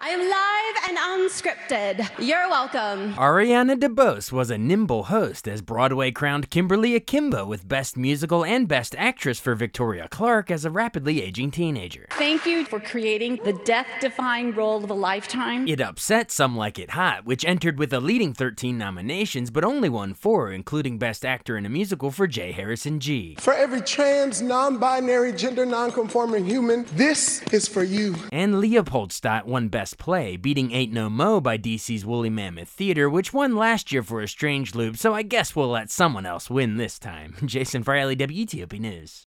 I'm live and unscripted. You're welcome. Ariana DeBose was a nimble host as Broadway crowned Kimberly Akimbo with Best Musical and Best Actress for Victoria Clark as a rapidly aging teenager. Thank you for creating the death-defying role of a lifetime. It upset Some Like It Hot, which entered with a leading 13 nominations but only won 4, including Best Actor in a Musical for J. Harrison G. For every trans, non-binary, gender non-conforming human, this is for you. And Leopoldstadt won Best Play, beating Ain't No Mo by DC's Woolly Mammoth Theater, which won last year for A Strange Loop, so I guess we'll let someone else win this time. Jason Fraley, WTOP News.